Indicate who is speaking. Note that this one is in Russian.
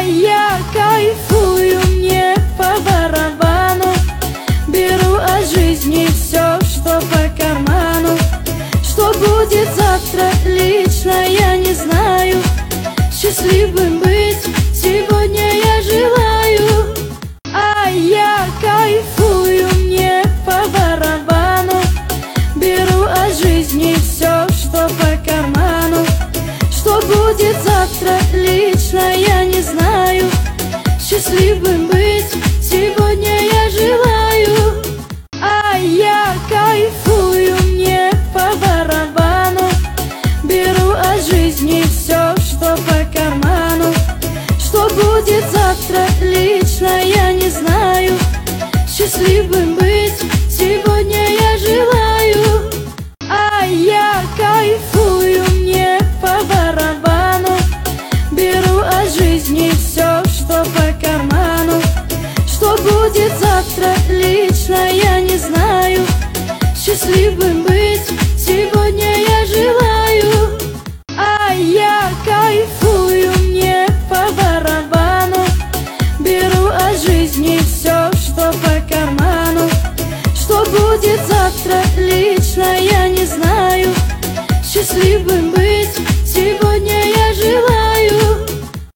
Speaker 1: я кайфую, мне по барабану. Беру от жизни все, что по карману. Что будет завтра, лично я не знаю. Счастливым быть сегодня я желаю. А я кайфую, мне по барабану. Беру от жизни все, что по карману. Что будет завтра, лично я не знаю. Счастливым быть сегодня я желаю. А я кайфую, мне по барабану. Беру от жизни все, что по карману. Что будет завтра, лично я не знаю. Счастливым быть сегодня я желаю. А я кайфую, мне по барабану. Беру от жизни все, что по карману. Что будет завтра, лично я не знаю. Счастливым быть сегодня я желаю. А я кайфую, мне по барабану. Беру от жизни все, что по карману. Что будет завтра,